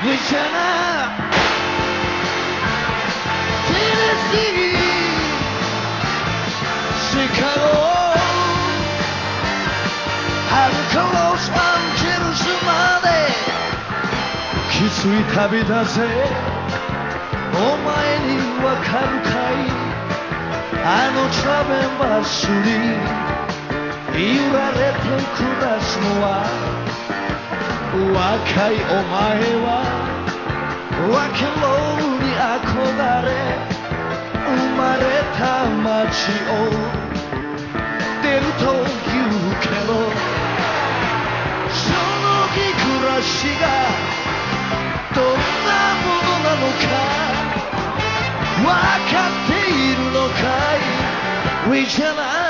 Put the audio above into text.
Louisiana, Tennessee, Chicago,遥かロスアンジェルスまできつい旅だぜ。お前にわかるかい、あのトラベルバスに揺られて暮らすのは、若いお前はロックンロールに憧れ生まれた街を出ると言うけど、その暮らしがどんなものなのか分かっているのかい。 Louisiana